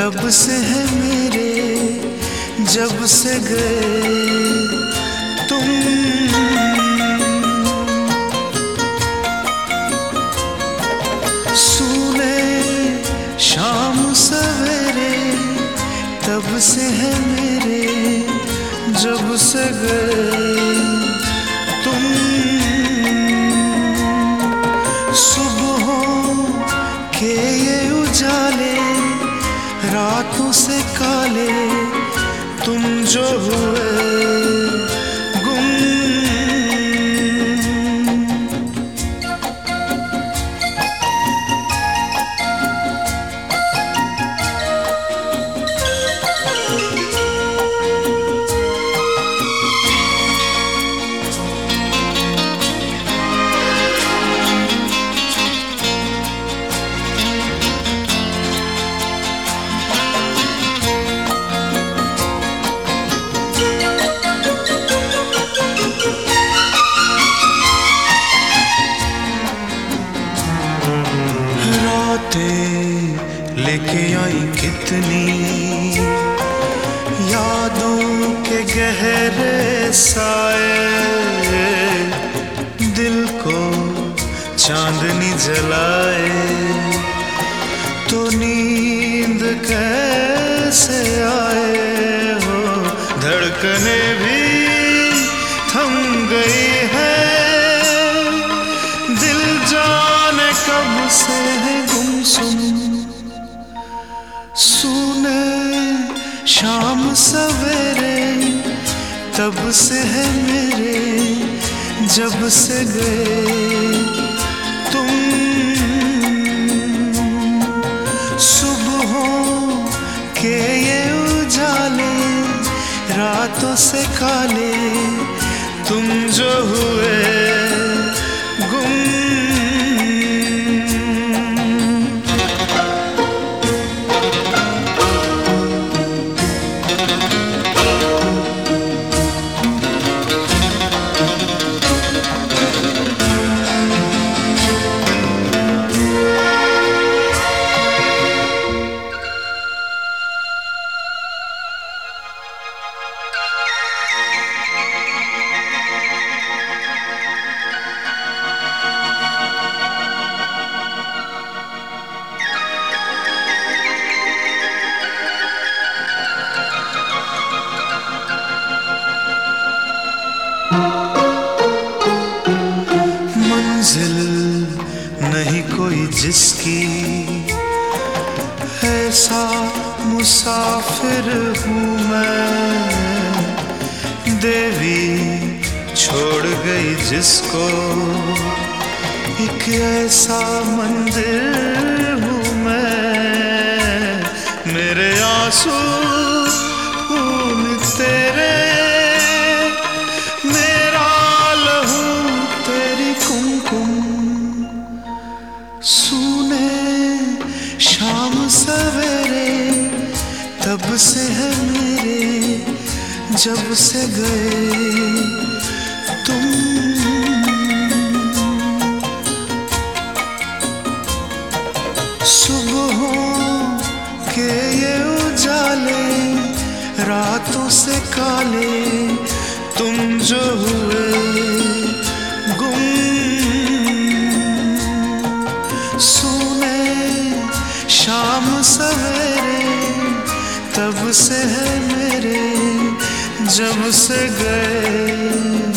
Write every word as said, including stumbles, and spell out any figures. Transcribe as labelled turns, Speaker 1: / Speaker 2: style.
Speaker 1: तब से है मेरे, जब से गए तुम। सूने शाम सवेरे तब से है मेरे, जब से गए तुम। सुबहों के ये उजाले, रातों से काले तुम जो हुए गुम। लेके आई कितनी यादों के गहरे साए, दिल को चांदनी जलाए तो नींद कैसे आए हो। धड़कने भी थम गई है, दिल जाने कब से है गुमसुम। सूने शाम सवेरे तब से है मेरे, जब से गए तुम। सुबहों के ये उजाले, रातों से काले तुम जो हुए गुम। मंजिल नहीं कोई जिसकी, ऐसा मुसाफिर हूँ मैं। देवी छोड़ गई जिसको, एक ऐसा मंदिर हूँ मैं। मेरे आंसू खून तेरे, शाम सवेरे तब से है मेरे, जब से गए तुम। सुबहों के ये उजाले, रातों से काले तुम जो हुए गुम। शाम सवेरे तब से है मेरे, जब से गए